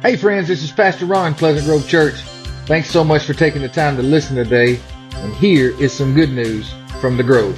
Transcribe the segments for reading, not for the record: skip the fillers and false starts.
Hey friends, this is Pastor Ron, Pleasant Grove Church. Thanks so much for taking the time to listen today. And here is some good news from the Grove.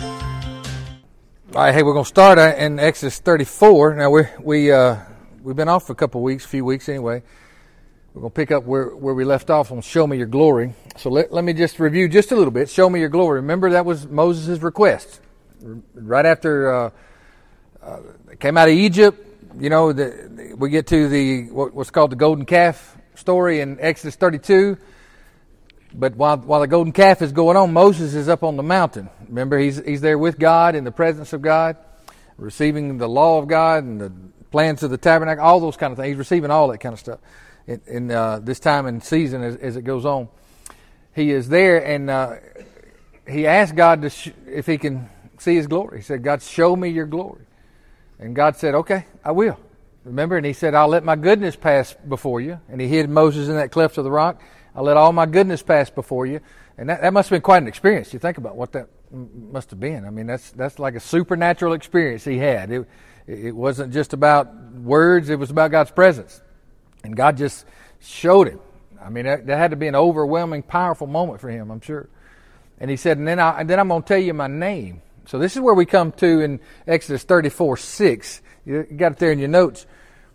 All right, hey, we're going to start in Exodus 34. Now, we've been off for a few weeks anyway. We're going to pick up where we left off on Show Me Your Glory. So let me just review just a little bit. Show me your glory. Remember, that was Moses' request. Right after they came out of Egypt, you know, we get to what's called the golden calf story in Exodus 32. But while the golden calf is going on, Moses is up on the mountain. Remember, he's there with God in the presence of God, receiving the law of God and the plans of the tabernacle, all those kind of things. He's receiving all that kind of stuff in this time and season as it goes on. He is there, and he asked God if he can see his glory. He said, God, show me your glory. And God said, okay, I will. Remember, and he said, I'll let my goodness pass before you. And he hid Moses in that cleft of the rock. I'll let all my goodness pass before you. And that must have been quite an experience. You think about what that must have been. I mean, that's like a supernatural experience he had. It wasn't just about words. It was about God's presence. And God just showed him. I mean, that had to be an overwhelming, powerful moment for him, I'm sure. And he said, and then I'm going to tell you my name. So this is where we come to in Exodus 34:6. You got it there in your notes.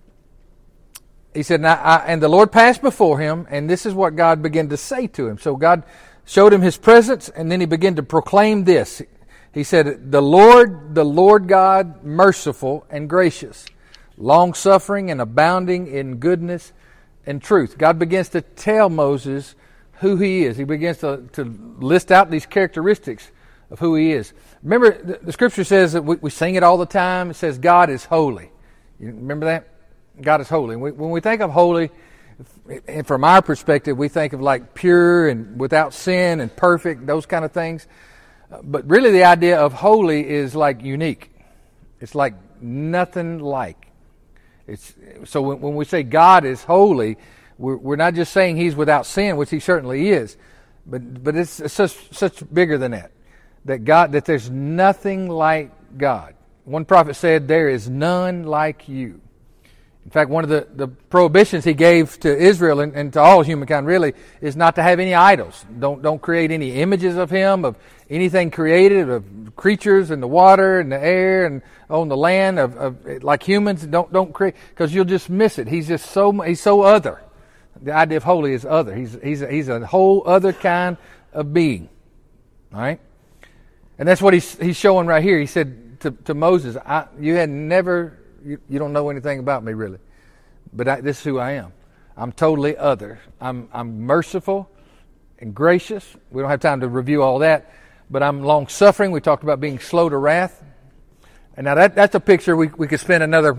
He said, and the Lord passed before him, and this is what God began to say to him. So God showed him his presence, and then he began to proclaim this. He said, the Lord God, merciful and gracious, long-suffering and abounding in goodness and truth. God begins to tell Moses who he is. He begins to list out these characteristics of who he is. Remember, the Scripture says that we sing it all the time. It says God is holy. You remember that? God is holy. When we think of holy, and from our perspective, we think of like pure and without sin and perfect, those kind of things. But really the idea of holy is like unique. It's like nothing like. So when we say God is holy, we're not just saying he's without sin, which he certainly is, but it's such bigger than that. That there's nothing like God. One prophet said, there is none like you. In fact, one of the prohibitions he gave to Israel and to all humankind really is not to have any idols. Don't create any images of him, of anything created, of creatures in the water and the air and on the land, of like humans. Don't create, because you'll just miss it. He's so other. The idea of holy is other. He's a whole other kind of being. All right? And that's what he's showing right here. He said to Moses, you don't know anything about me really, but this is who I am. I'm totally other. I'm merciful and gracious. We don't have time to review all that, but I'm long-suffering. We talked about being slow to wrath. And now that's a picture we could spend another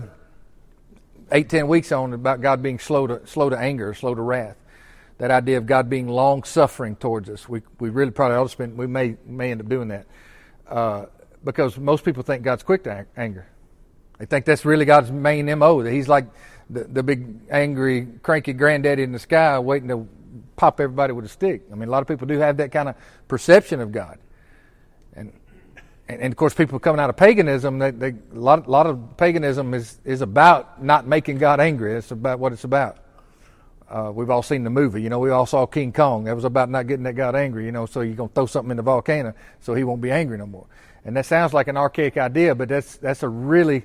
8-10 weeks on, about God being slow to anger, slow to wrath. That idea of God being long-suffering towards us. We really probably ought to spend, we may end up doing that. Because most people think God's quick to anger. They think that's really God's main M.O., that he's like the big, angry, cranky granddaddy in the sky waiting to pop everybody with a stick. I mean, a lot of people do have that kind of perception of God. And of course, people coming out of paganism, a lot of paganism is about not making God angry. It's about what it's about. We've all seen the movie. You know, we all saw King Kong. That was about not getting that God angry, you know, so you're going to throw something in the volcano so he won't be angry no more. And that sounds like an archaic idea, but that's a really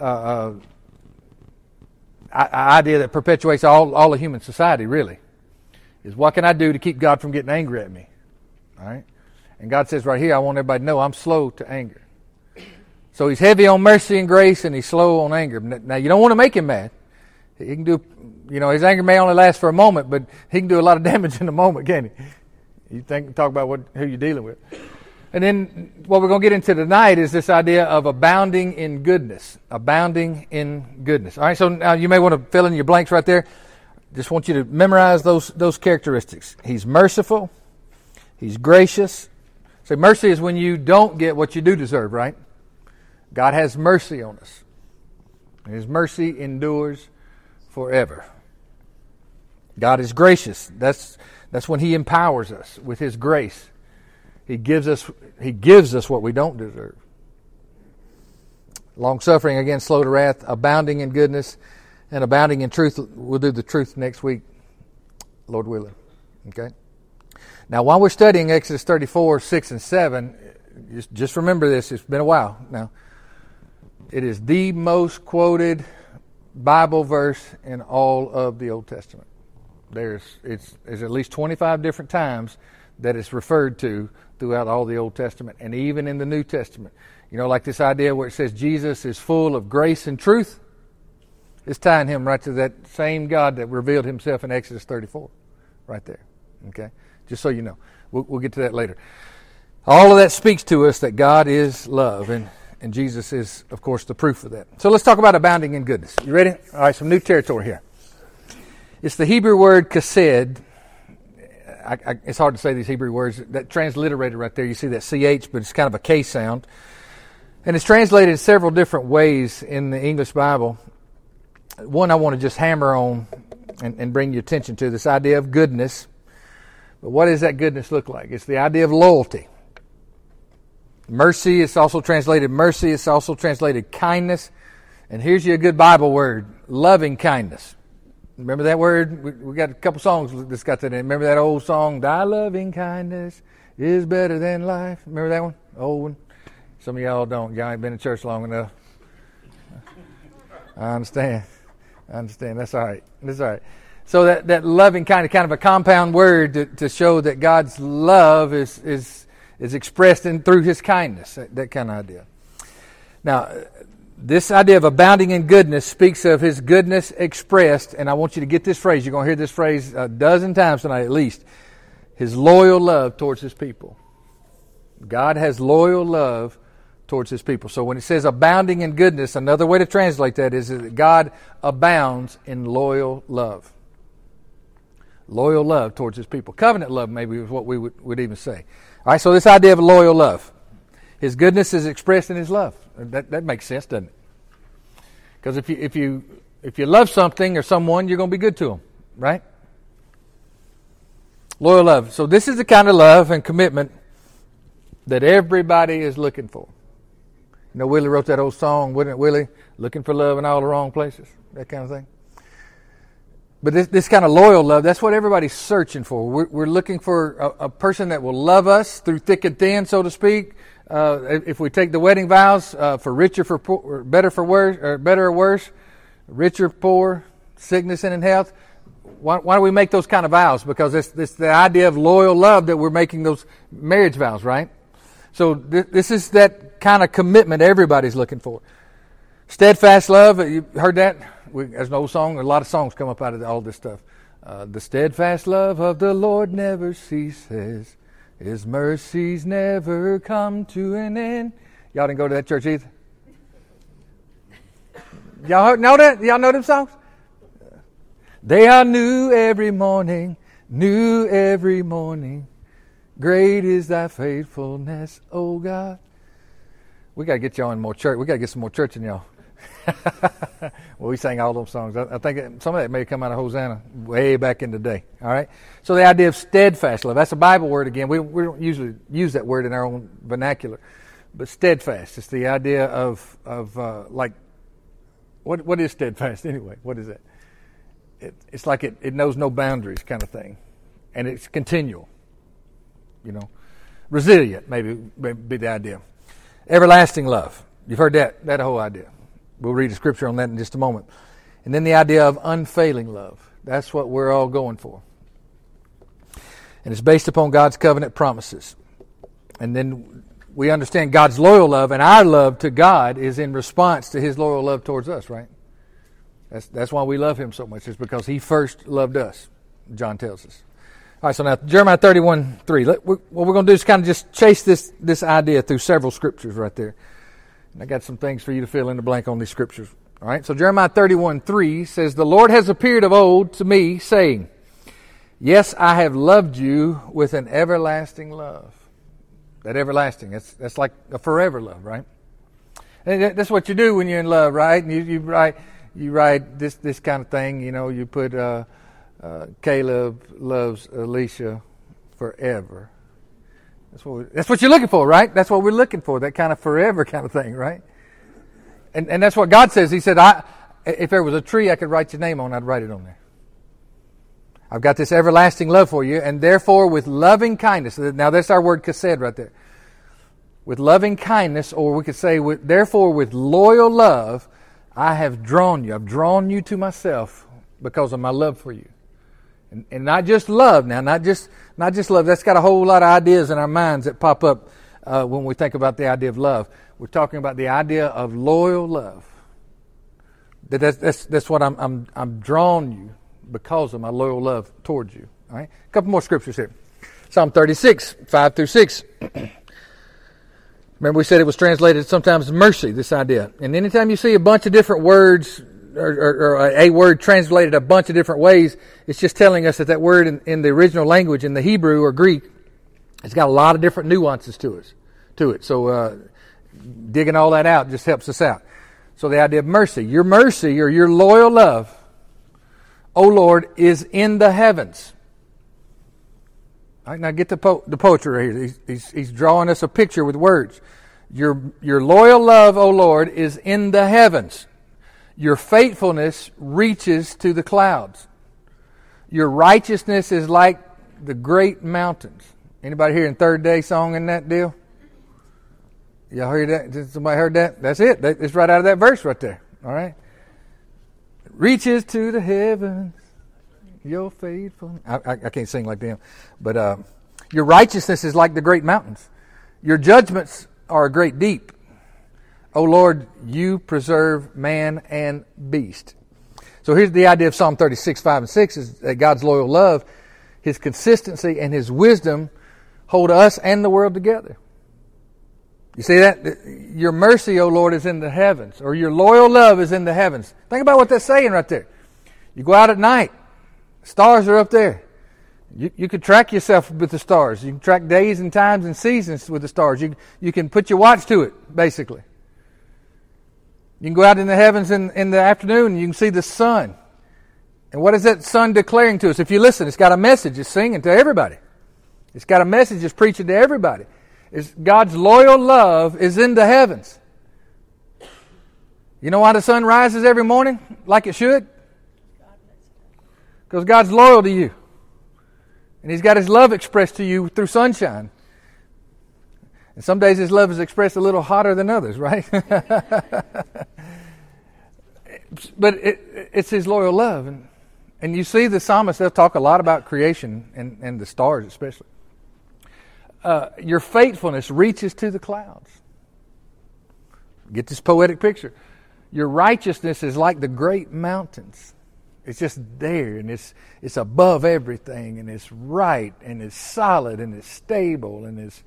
idea that perpetuates all of human society, really, is what can I do to keep God from getting angry at me? All right? And God says right here, I want everybody to know I'm slow to anger. So he's heavy on mercy and grace, and he's slow on anger. Now, you don't want to make him mad. He can do, you know, his anger may only last for a moment, but he can do a lot of damage in a moment, can't he? Talk about who you're dealing with. And then what we're going to get into tonight is this idea of abounding in goodness. Abounding in goodness. All right, so now you may want to fill in your blanks right there. Just want you to memorize those characteristics. He's merciful. He's gracious. So mercy is when you don't get what you do deserve, right? God has mercy on us. And his mercy endures forever. God is gracious. That's when he empowers us with his grace. He gives us what we don't deserve. Long-suffering, again, slow to wrath, abounding in goodness. And abounding in truth, we'll do the truth next week, Lord willing. Okay? Now, while we're studying Exodus 34, 6, and 7, just remember this. It's been a while now. It is the most quoted Bible verse in all of the Old Testament. There's at least 25 different times that it's referred to throughout all the Old Testament and even in the New Testament. You know, like this idea where it says Jesus is full of grace and truth. It's tying him right to that same God that revealed himself in Exodus 34. Right there. Okay? Just so you know. We'll get to that later. All of that speaks to us that God is love, and Jesus is, of course, the proof of that. So let's talk about abounding in goodness. You ready? All right, some new territory here. It's the Hebrew word chesed. It's hard to say these Hebrew words. That transliterated right there, you see that CH, but it's kind of a K sound. And it's translated several different ways in the English Bible. One I want to just hammer on and bring your attention to, this idea of goodness. But what does that goodness look like? It's the idea of loyalty. Mercy, it's also translated mercy. It's also translated kindness. And here's your good Bible word, loving kindness. Remember that word? We got a couple songs that's got that in. Remember that old song, Thy loving kindness is better than life? Remember that one? Old one? Some of y'all don't. Y'all ain't been in church long enough. I understand. That's all right. So that loving kind of a compound word to show that God's love is expressed through His kindness. That kind of idea. Now, this idea of abounding in goodness speaks of His goodness expressed, and I want you to get this phrase. You're going to hear this phrase a dozen times tonight at least. His loyal love towards His people. God has loyal love towards His people. So when it says abounding in goodness, another way to translate that is that God abounds in loyal love. Loyal love towards His people. Covenant love maybe is what we would even say. All right, so this idea of loyal love. His goodness is expressed in His love. That makes sense, doesn't it? Because if you love something or someone, you're going to be good to them, right? Loyal love. So this is the kind of love and commitment that everybody is looking for. You know, Willie wrote that old song, wouldn't it, Willie? Looking for love in all the wrong places. That kind of thing. But this kind of loyal love, that's what everybody's searching for. We're looking for a person that will love us through thick and thin, so to speak. If we take the wedding vows, for richer, for poor, better, for worse, or better or worse, richer, poor, sickness and in health. Why do we make those kind of vows? Because it's the idea of loyal love that we're making those marriage vows, right? So this is that kind of commitment everybody's looking for. Steadfast love, you heard that? There's an old song, a lot of songs come up out of all this stuff. The steadfast love of the Lord never ceases. His mercies never come to an end. Y'all didn't go to that church either? Y'all know that? Y'all know them songs? They are new every morning, new every morning. Great is thy faithfulness, O God. We got to get y'all in more church. We got to get some more church in y'all. Well, we sang all those songs. I think some of that may have come out of Hosanna way back in the day. All right. So the idea of steadfast love, that's a Bible word again. We don't usually use that word in our own vernacular. But steadfast, it's the idea of like, what is steadfast anyway? What is that? It's like it knows no boundaries kind of thing. And it's continual. You know, resilient maybe be the idea. Everlasting love. You've heard that whole idea. We'll read a scripture on that in just a moment. And then the idea of unfailing love. That's what we're all going for. And it's based upon God's covenant promises. And then we understand God's loyal love, and our love to God is in response to His loyal love towards us, right? That's why we love Him so much. It's because He first loved us, John tells us. All right, so now Jeremiah 31:3. What we're going to do is kind of just chase this idea through several scriptures right there. And I got some things for you to fill in the blank on these scriptures. All right, so Jeremiah 31:3 says, The Lord has appeared of old to me, saying, Yes, I have loved you with an everlasting love. That everlasting, that's like a forever love, right? And that's what you do when you're in love, right? And you write this kind of thing. You know, you put Caleb loves Alicia forever. That's what you're looking for, right? That's what we're looking for, that kind of forever kind of thing, right? And that's what God says. He said, If there was a tree I could write your name on, I'd write it on there. I've got this everlasting love for you, and therefore with loving kindness. Now that's our word chesed right there. With loving kindness, or we could say, therefore with loyal love, I have drawn you. I've drawn you to myself because of my love for you. And not just love now, not just love. That's got a whole lot of ideas in our minds that pop up when we think about the idea of love. We're talking about the idea of loyal love. That's what I'm drawn you because of my loyal love towards you. All right, a couple more scriptures here. Psalm 36, 5 through 6. Remember we said it was translated sometimes mercy, this idea. And anytime you see a bunch of different words or a word translated a bunch of different ways, it's just telling us that word in the original language, in the Hebrew or Greek, it's got a lot of different nuances to it. So digging all that out just helps us out. So the idea of mercy, your mercy or your loyal love, O Lord, is in the heavens. All right, now get the poetry right here. He's drawing us a picture with words. Your loyal love, O Lord, is in the heavens. Your faithfulness reaches to the clouds. Your righteousness is like the great mountains. Anybody hearing Third Day song in that deal? Y'all heard that? Did somebody heard that? That's it. It's right out of that verse right there. All right. Reaches to the heavens, your faithful. I can't sing like them, but your righteousness is like the great mountains. Your judgments are a great deep. O Lord, you preserve man and beast. So here's the idea of Psalm 36, 5 and 6 is that God's loyal love, His consistency, and His wisdom hold us and the world together. You see that? Your mercy, O Lord, is in the heavens, or your loyal love is in the heavens. Think about what that's saying right there. You go out at night, stars are up there. You can track yourself with the stars. You can track days and times and seasons with the stars. You can put your watch to it, basically. You can go out in the heavens in the afternoon and you can see the sun. And what is that sun declaring to us? If you listen, it's got a message. It's singing to everybody. It's got a message. It's preaching to everybody. It's God's loyal love is in the heavens. You know why the sun rises every morning like it should? Because God's loyal to you. And He's got His love expressed to you through sunshine. And some days His love is expressed a little hotter than others, right? But it's His loyal love. And you see the psalmist, they'll talk a lot about creation and the stars especially. Your faithfulness reaches to the clouds. Get this poetic picture. Your righteousness is like the great mountains. It's just there, and it's above everything, and it's right, and it's solid, and it's stable, and it's,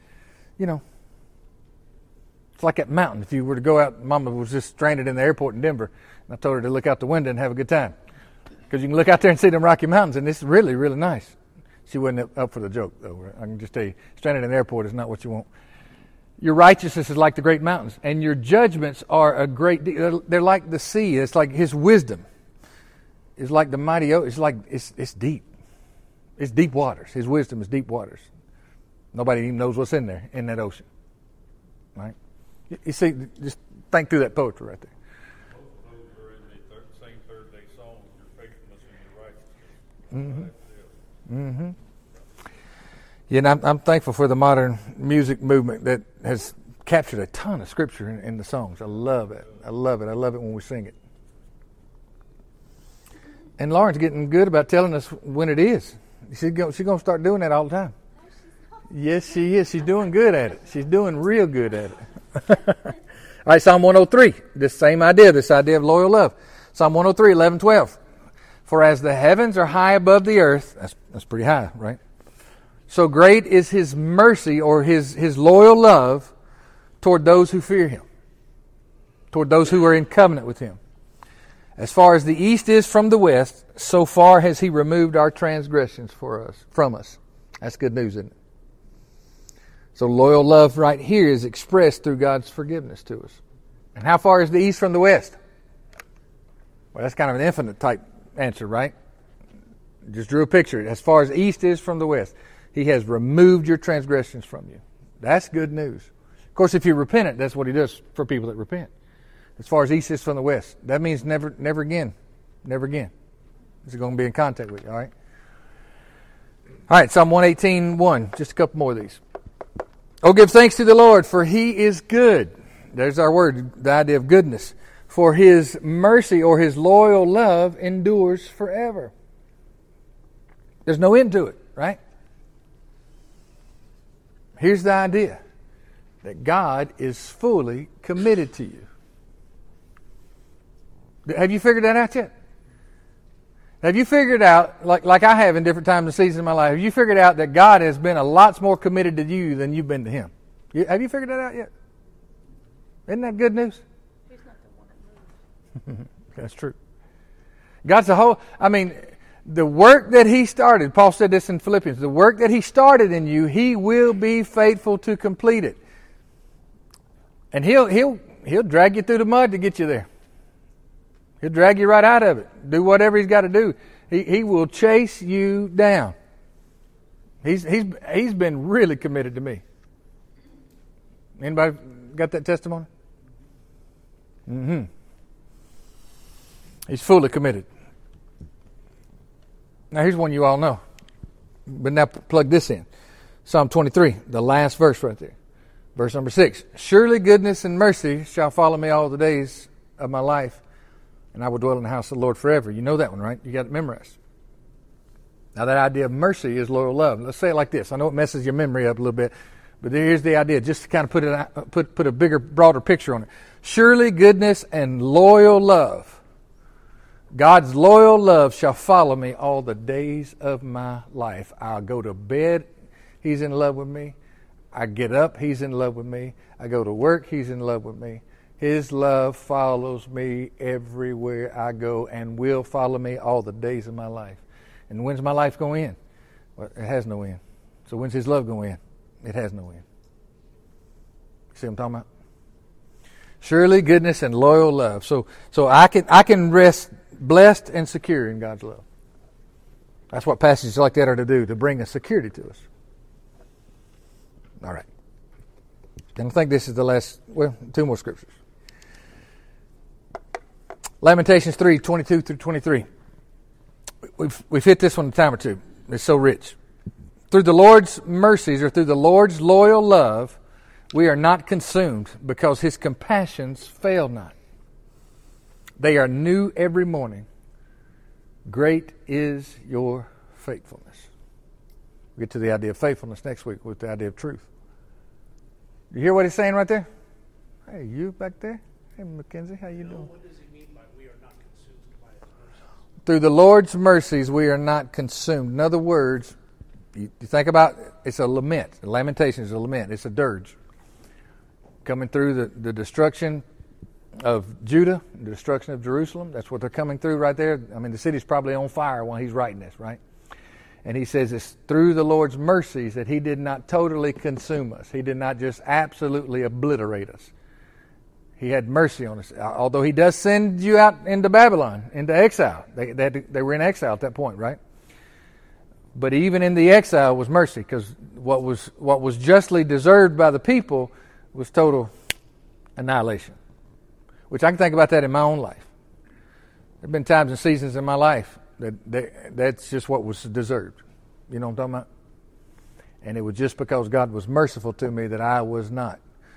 it's like that mountain. If you were to go out, Mama was just stranded in the airport in Denver, and I told her to look out the window and have a good time. Because you can look out there and see them Rocky Mountains, and it's really, really nice. She wasn't up for the joke, though. I can just tell you, stranded in the airport is not what you want. Your righteousness is like the great mountains, and your judgments are a great deep. They're like the sea. It's like His wisdom. It's like the mighty ocean. It's like it's deep. It's deep waters. His wisdom is deep waters. Nobody even knows what's in there in that ocean. Right? You see, just think through that poetry right there. Both of those are in the same Third Day song. Your faithfulness and your righteousness. Mm-hmm. Mm-hmm. Yeah, and I'm thankful for the modern music movement that has captured a ton of scripture in the songs. I love it. I love it. I love it when we sing it. And Lauren's getting good about telling us when it is. She's going to start doing that all the time. Yes, she is. She's doing good at it. She's doing real good at it. All right, Psalm 103. This same idea, this idea of loyal love. Psalm 103, 11, 12. For as the heavens are high above the earth, that's pretty high, right? So great is His mercy or His loyal love toward those who fear Him, toward those who are in covenant with Him. As far as the east is from the west, so far has He removed our transgressions from us. That's good news, isn't it? So loyal love right here is expressed through God's forgiveness to us. And how far is the east from the west? Well, that's kind of an infinite type answer, right? Just drew a picture. As far as east is from the west, He has removed your transgressions from you. That's good news. Of course, if you're repentant, that's what He does for people that repent. as far as east is from the west. That means never again. Never again. Is going to be in contact with you, all right? All right, Psalm 118:1. Just a couple more of these. Oh, give thanks to the Lord, for He is good. There's our word, the idea of goodness. For His mercy or His loyal love endures forever. There's no end to it, right? Here's the idea, that God is fully committed to you. Have you figured that out yet? Have you figured out, like I have in different times and seasons of my life, have you figured out that God has been a lot more committed to you than you've been to Him? Have you figured that out yet? Isn't that good news? He's not the one that moves. That's true. God's the work that He started, Paul said this in Philippians, the work that He started in you, He will be faithful to complete it. And He'll drag you through the mud to get you there. He'll drag you right out of it. Do whatever He's got to do. He will chase you down. He's been really committed to me. Anybody got that testimony? Mm-hmm. He's fully committed. Now here's one you all know. But now plug this in. Psalm 23, the last verse right there. Verse number 6. Surely goodness and mercy shall follow me all the days of my life, and I will dwell in the house of the Lord forever. You know that one, right? You got it memorized. Now that idea of mercy is loyal love. Let's say it like this. I know it messes your memory up a little bit, but here's the idea, just to kind of put a bigger, broader picture on it. Surely goodness and loyal love, God's loyal love shall follow me all the days of my life. I'll go to bed, He's in love with me. I get up, He's in love with me. I go to work, He's in love with me. His love follows me everywhere I go and will follow me all the days of my life. And when's my life going to end? Well, it has no end. So when's His love going to end? It has no end. See what I'm talking about? Surely goodness and loyal love. So I can rest blessed and secure in God's love. That's what passages like that are to do, to bring a security to us. All right. And I think this is the last, two more scriptures. Lamentations 3:22 through 23. We've hit this one a time or two. It's so rich. Through the Lord's mercies, or through the Lord's loyal love, we are not consumed, because His compassions fail not. They are new every morning. Great is your faithfulness. We'll get to the idea of faithfulness next week with the idea of truth. You hear what he's saying right there? Hey, you back there? Hey, Mackenzie, how you doing? What does he mean by we are not consumed by His mercies? Through the Lord's mercies, we are not consumed. In other words, you think about it's a lament. Lamentation is a lament. It's a dirge. Coming through the destruction of Judah, the destruction of Jerusalem. That's what they're coming through right there. I mean, the city's probably on fire while he's writing this, right? And he says it's through the Lord's mercies that He did not totally consume us. He did not just absolutely obliterate us. He had mercy on us. Although He does send you out into Babylon, into exile. They were in exile at that point, right? But even in the exile was mercy, because what was justly deserved by the people was total annihilation. Which I can think about that in my own life. There have been times and seasons in my life that's just what was deserved. You know what I'm talking about? And it was just because God was merciful to me that I was not.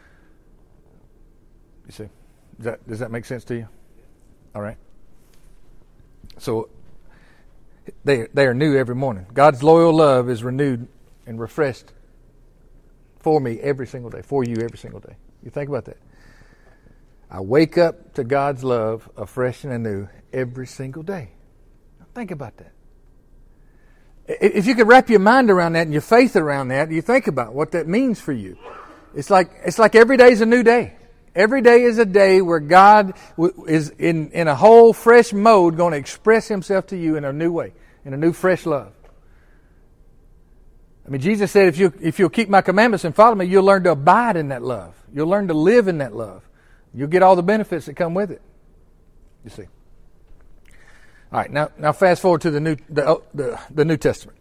You see? Does that make sense to you? All right. So they are new every morning. God's loyal love is renewed and refreshed for me every single day, for you every single day. You think about that. I wake up to God's love afresh and anew every single day. Now think about that. If you could wrap your mind around that and your faith around that, you think about what that means for you. It's like every day is a new day. Every day is a day where God is in a whole fresh mode going to express Himself to you in a new way, in a new fresh love. I mean, Jesus said, if you'll keep my commandments and follow me, you'll learn to abide in that love. You'll learn to live in that love. You'll get all the benefits that come with it. You see. All right, now fast forward to the New Testament,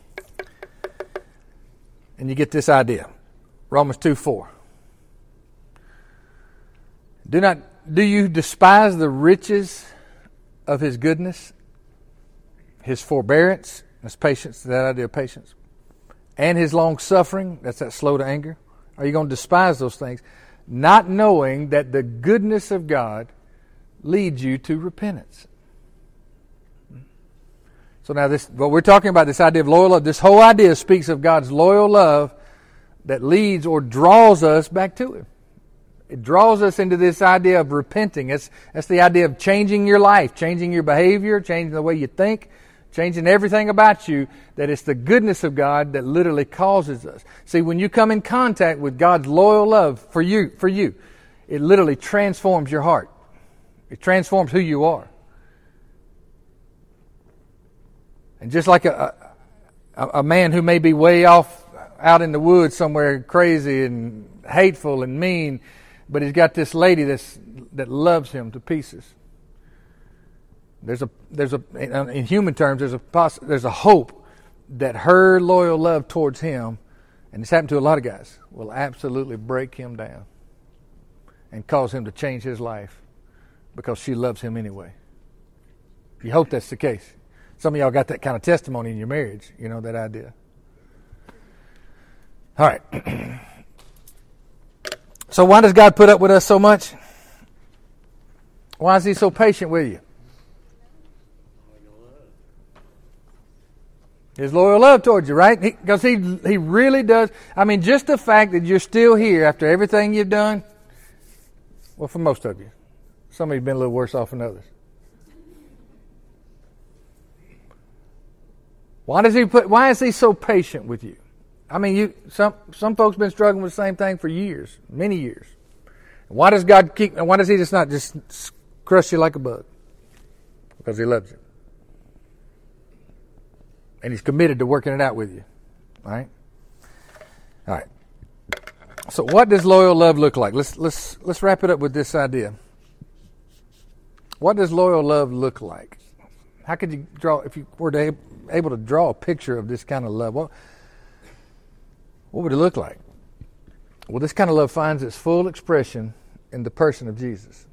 and you get this idea. Romans 2:4. Do not do you despise the riches of His goodness, His forbearance, that's patience, that idea of patience, and His long suffering, that's that slow to anger? Are you going to despise those things, not knowing that the goodness of God leads you to repentance? So now what we're talking about, this idea of loyal love, this whole idea speaks of God's loyal love that leads or draws us back to Him. It draws us into this idea of repenting. That's the idea of changing your life, changing your behavior, changing the way you think, changing everything about you, that it's the goodness of God that literally causes us. See, when you come in contact with God's loyal love for you, it literally transforms your heart. It transforms who you are. And just like a man who may be way off out in the woods somewhere crazy and hateful and mean, but he's got this lady that loves him to pieces. There's a in human terms, there's a hope that her loyal love towards him, and it's happened to a lot of guys, will absolutely break him down and cause him to change his life because she loves him anyway. You hope that's the case. Some of y'all got that kind of testimony in your marriage, you know, that idea. All right. So why does God put up with us so much? Why is He so patient with you? His loyal love towards you, right? Because he really does. I mean, just the fact that you're still here after everything you've done, well, for most of you. Some of you have been a little worse off than others. Why is He so patient with you? I mean, some folks have been struggling with the same thing for years, many years. Why does He just not just crush you like a bug? Because He loves you. And He's committed to working it out with you. All right? All right. So what does loyal love look like? Let's wrap it up with this idea. What does loyal love look like? How could you draw, if you were able to draw a picture of this kind of love, what would it look like? Well, this kind of love finds its full expression in the person of Jesus.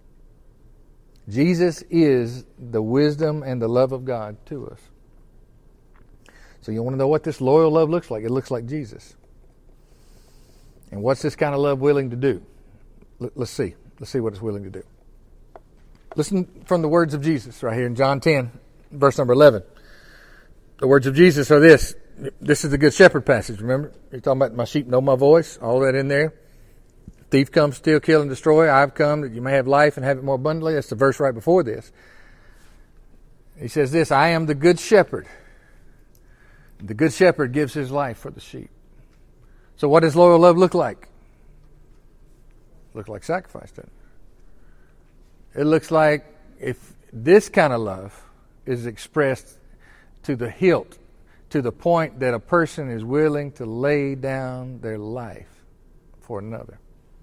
Jesus is the wisdom and the love of God to us. So you want to know what this loyal love looks like? It looks like Jesus. And what's this kind of love willing to do? Let's see. Let's see what it's willing to do. Listen from the words of Jesus right here in John 10, verse number 11. The words of Jesus are this. This is the Good Shepherd passage, remember? You're talking about my sheep know my voice, all that in there. Thief comes, steal, kill, and destroy. I've come that you may have life and have it more abundantly. That's the verse right before this. He says this, I am the Good Shepherd. The Good Shepherd gives his life for the sheep. So what does loyal love look like? Look like sacrifice, doesn't it? It looks like if this kind of love is expressed to the hilt, to the point that a person is willing to lay down their life for another.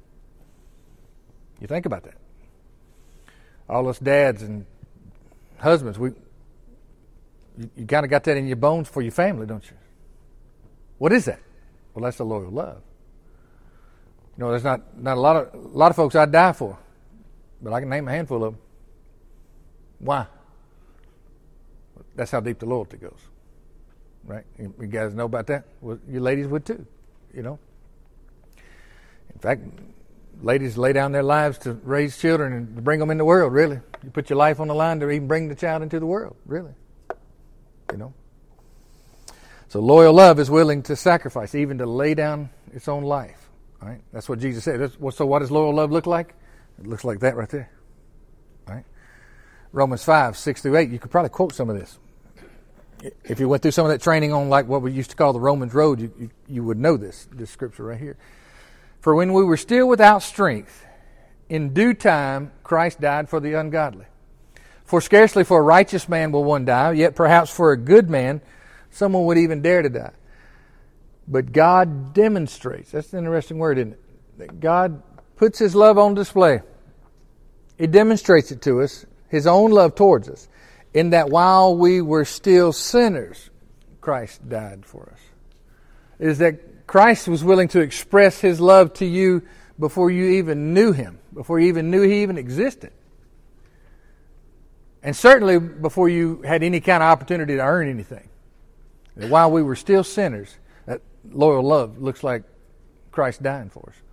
You think about that. All us dads and husbands, you kind of got that in your bones for your family, don't you? What is that? Well, that's a loyal love. You know, there's not a lot of folks I'd die for, but I can name a handful of them. Why? That's how deep the loyalty goes. Right? You guys know about that? Well, you ladies would too, you know. In fact, ladies lay down their lives to raise children and to bring them in the world, really. You put your life on the line to even bring the child into the world, really. You know. So loyal love is willing to sacrifice, even to lay down its own life. All right? That's what Jesus said. So what does loyal love look like? It looks like that right there. All right? Romans 5, 6 through 8, you could probably quote some of this. If you went through some of that training on like what we used to call the Romans Road, you would know this scripture right here. For when we were still without strength, in due time Christ died for the ungodly. For scarcely for a righteous man will one die, yet perhaps for a good man someone would even dare to die. But God demonstrates, that's an interesting word, isn't it? That God puts His love on display. He demonstrates it to us, His own love towards us, in that while we were still sinners, Christ died for us. It is that Christ was willing to express His love to you before you even knew him, before you even knew he even existed. And certainly before you had any kind of opportunity to earn anything. And while we were still sinners, that loyal love looks like Christ dying for us.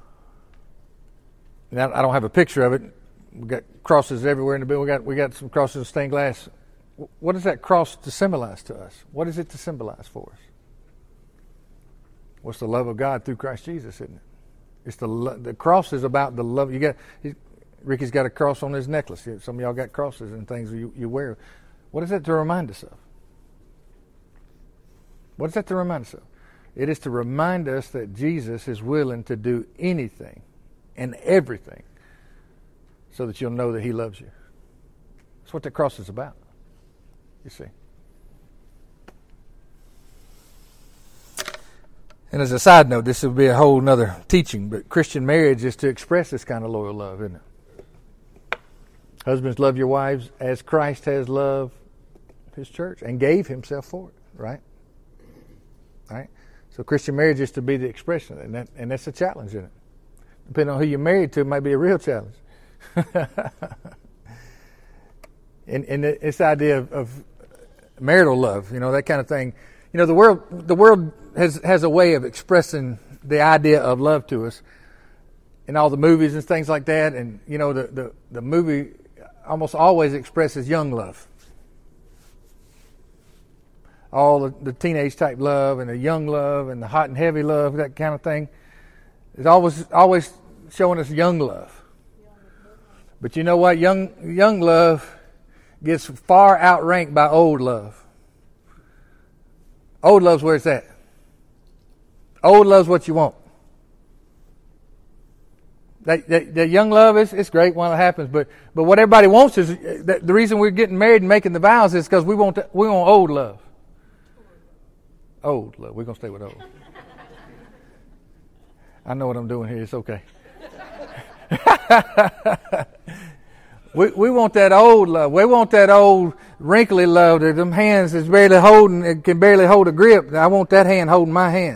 Now, I don't have a picture of it. We got crosses everywhere in the building. We got some crosses of stained glass. What does that cross to symbolize to us? What is it to symbolize for us? What's the love of God through Christ Jesus, isn't it? It's the cross is about the love. Ricky's got a cross on his necklace. Some of y'all got crosses and things you wear. What is that to remind us of? What is that to remind us of? It is to remind us that Jesus is willing to do anything and everything so that you'll know that he loves you. That's what the cross is about, you see. And as a side note, this will be a whole nother teaching, but Christian marriage is to express this kind of loyal love, isn't it? Husbands, love your wives as Christ has loved his church and gave himself for it, right? Right? So Christian marriage is to be the expression of it, and that's a challenge, isn't it? Depending on who you're married to, it might be a real challenge. and this idea of marital love, that kind of thing. The world has a way of expressing the idea of love to us in all the movies and things like that. And, the movie almost always expresses young love. All the teenage type love and the young love and the hot and heavy love, that kind of thing. It's always showing us young love. But you know what? Young love gets far outranked by old love. Old love's where it's at. Old love's what you want. That young love is great while it happens, but what everybody wants is the reason we're getting married and making the vows is because we want old love. Old love. We're gonna stay with old. I know what I'm doing here. It's okay. We want that old love. We want that old wrinkly love that them hands is barely holding, it can barely hold a grip. I want that hand holding my hand.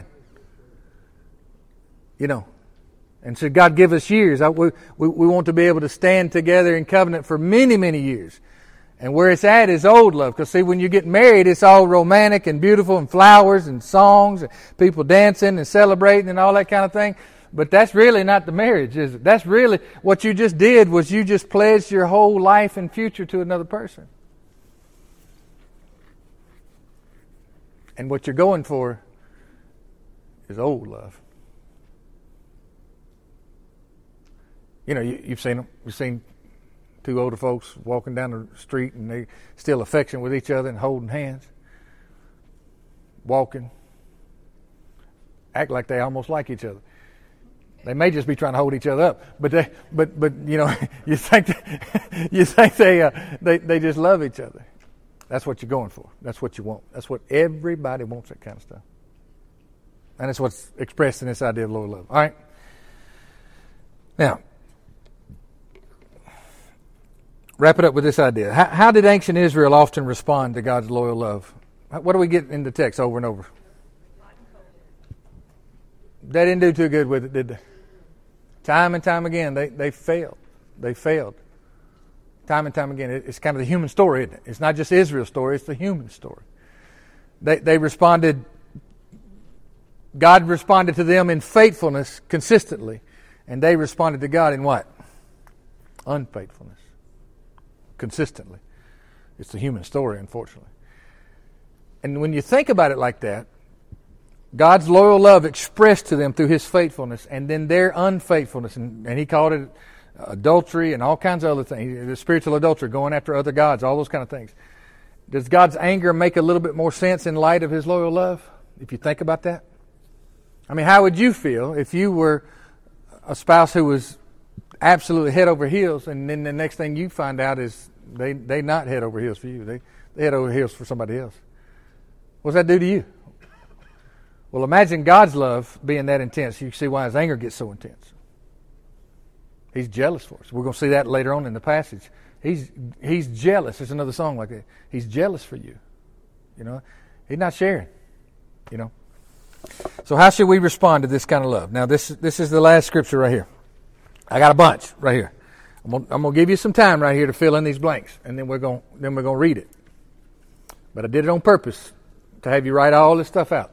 And so God give us years. We want to be able to stand together in covenant for many, many years. And where it's at is old love. Because see, when you get married, it's all romantic and beautiful and flowers and songs and people dancing and celebrating and all that kind of thing. But that's really not the marriage, is it? That's really what you just did was you just pledged your whole life and future to another person. And what you're going for is old love. You've seen them. You've seen two older folks walking down the street and they still affectionate with each other and holding hands. Walking. Act like they almost like each other. They may just be trying to hold each other up, but you think they just love each other. That's what you're going for. That's what you want. That's what everybody wants, that kind of stuff. And it's what's expressed in this idea of loyal love. All right. Now, wrap it up with this idea. How did ancient Israel often respond to God's loyal love? What do we get in the text over and over? They didn't do too good with it, did they? Time and time again, they failed. They failed. Time and time again. It's kind of the human story, isn't it? It's not just Israel's story, it's the human story. They responded, God responded to them in faithfulness consistently, and they responded to God in what? Unfaithfulness. Consistently. It's the human story, unfortunately. And when you think about it like that, God's loyal love expressed to them through his faithfulness, and then their unfaithfulness, and he called it adultery and all kinds of other things, the spiritual adultery, going after other gods, all those kind of things. Does God's anger make a little bit more sense in light of his loyal love, if you think about that? I mean, how would you feel if you were a spouse who was absolutely head over heels, and then the next thing you find out is they not head over heels for you. They head over heels for somebody else. What does that do to you? Well, imagine God's love being that intense. You see why his anger gets so intense. He's jealous for us. We're going to see that later on in the passage. He's jealous. There's another song like that. He's jealous for you. He's not sharing. So how should we respond to this kind of love? Now, this is the last scripture right here. I got a bunch right here. I'm gonna give you some time right here to fill in these blanks, and then we're gonna read it. But I did it on purpose to have you write all this stuff out.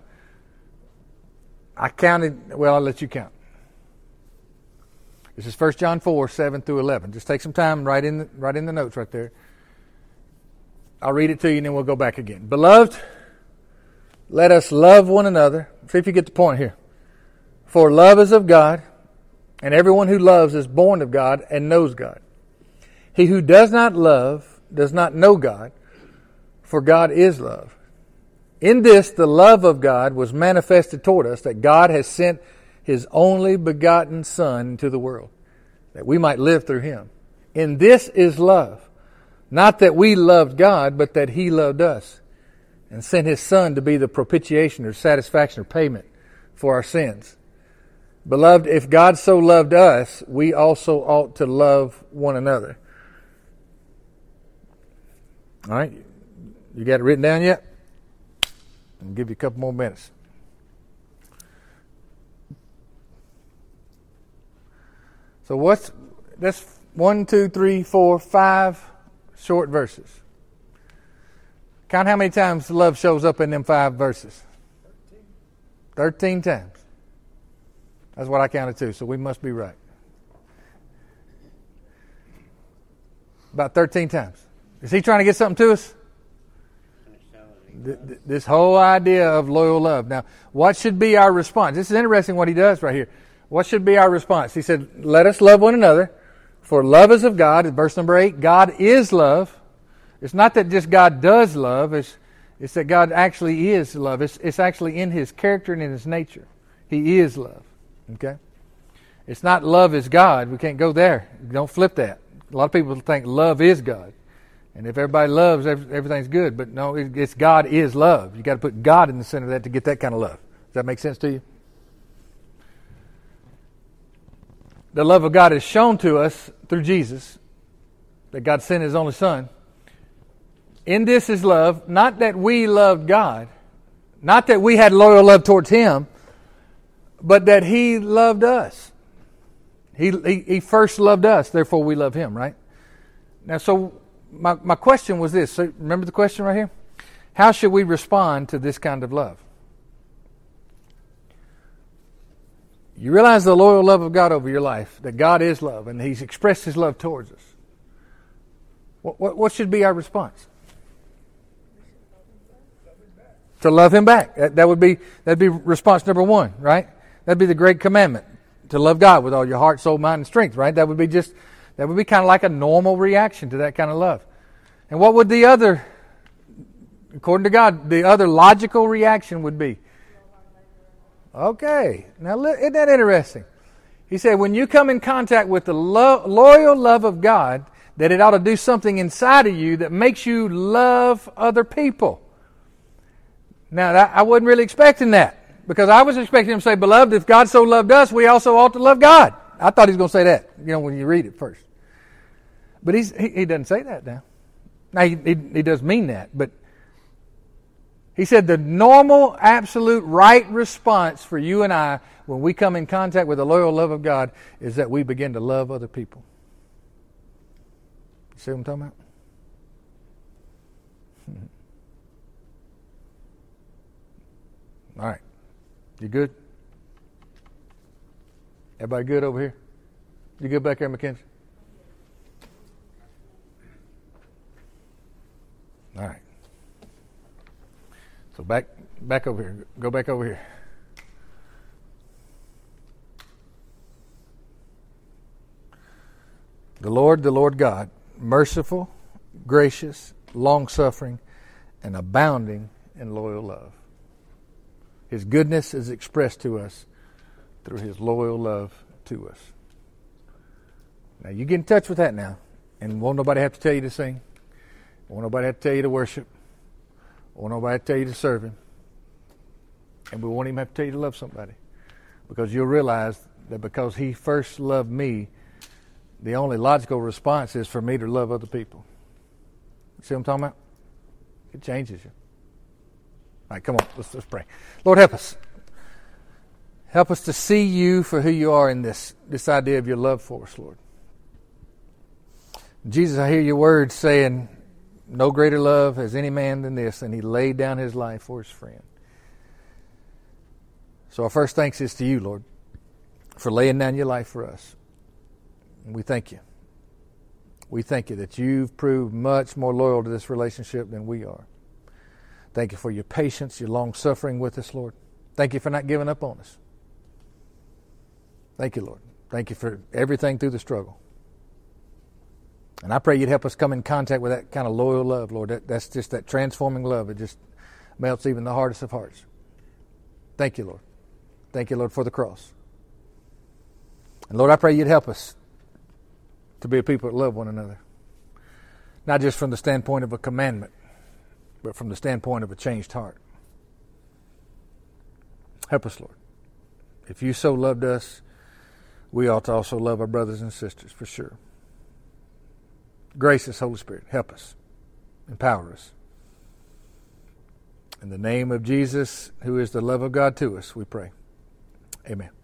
I counted. Well, I'll let you count. This is 1 John 4, 7 through 11. Just take some time and write in the notes right there. I'll read it to you, and then we'll go back again. Beloved, let us love one another. See if you get the point here. For love is of God, and everyone who loves is born of God and knows God. He who does not love does not know God, for God is love. In this, the love of God was manifested toward us, that God has sent His only begotten Son into the world, that we might live through Him. In this is love, not that we loved God, but that He loved us, and sent His Son to be the propitiation or satisfaction or payment for our sins. Beloved, if God so loved us, we also ought to love one another. All right? You got it written down yet? I'll give you a couple more minutes. So that's 1, 2, 3, 4, 5 short verses. Count how many times love shows up in them 5 verses. 13 times. That's what I counted too, so we must be right. About 13 times. Is he trying to get something to us? This whole idea of loyal love. Now, what should be our response? This is interesting what he does right here. What should be our response? He said, let us love one another, for love is of God. In verse number 8, God is love. It's not that just God does love. It's that God actually is love. It's actually in His character and in His nature. He is love. Okay? It's not love is God. We can't go there. Don't flip that. A lot of people think love is God. And if everybody loves, everything's good. But no, it's God is love. You got to put God in the center of that to get that kind of love. Does that make sense to you? The love of God is shown to us through Jesus, that God sent His only Son. In this is love, not that we loved God, not that we had loyal love towards Him, but that He loved us. He first loved us, therefore we love Him, right? Now, so my question was this. So remember the question right here? How should we respond to this kind of love? You realize the loyal love of God over your life, that God is love, and He's expressed His love towards us. What should be our response? To love Him back. That'd be response number 1, right? That'd be the great commandment. To love God with all your heart, soul, mind, and strength, right? That would be kind of like a normal reaction to that kind of love. And what would the other, according to God, the other logical reaction would be? Okay. Now, isn't that interesting? He said, when you come in contact with the loyal love of God, that it ought to do something inside of you that makes you love other people. Now, I wasn't really expecting that. Because I was expecting him to say, beloved, if God so loved us, we also ought to love God. I thought he was going to say that, when you read it first. But he doesn't say that now. Now, he does mean that, but he said the normal, absolute, right response for you and I when we come in contact with the loyal love of God is that we begin to love other people. You see what I'm talking about? All right. You good? Everybody good over here? You good back there, Mackenzie? All right. So back over here. Go back over here. The Lord God, merciful, gracious, long-suffering, and abounding in loyal love. His goodness is expressed to us through His loyal love to us. Now, you get in touch with that now. And won't nobody have to tell you to sing. Won't nobody have to tell you to worship. Won't nobody have to tell you to serve Him. And we won't even have to tell you to love somebody. Because you'll realize that because He first loved me, the only logical response is for me to love other people. See what I'm talking about? It changes you. All right, come on, let's pray. Lord, help us. Help us to see you for who you are in this idea of your love for us, Lord. Jesus, I hear your words saying, no greater love has any man than this, and he laid down his life for his friend. So our first thanks is to you, Lord, for laying down your life for us. And we thank you. We thank you that you've proved much more loyal to this relationship than we are. Thank you for your patience, your long suffering with us, Lord. Thank you for not giving up on us. Thank you, Lord. Thank you for everything through the struggle. And I pray you'd help us come in contact with that kind of loyal love, Lord. That's just that transforming love. It just melts even the hardest of hearts. Thank you, Lord. Thank you, Lord, for the cross. And Lord, I pray you'd help us to be a people that love one another. Not just from the standpoint of a commandment, but from the standpoint of a changed heart. Help us, Lord. If you so loved us, we ought to also love our brothers and sisters, for sure. Grace us, Holy Spirit. Help us. Empower us. In the name of Jesus, who is the love of God to us, we pray. Amen.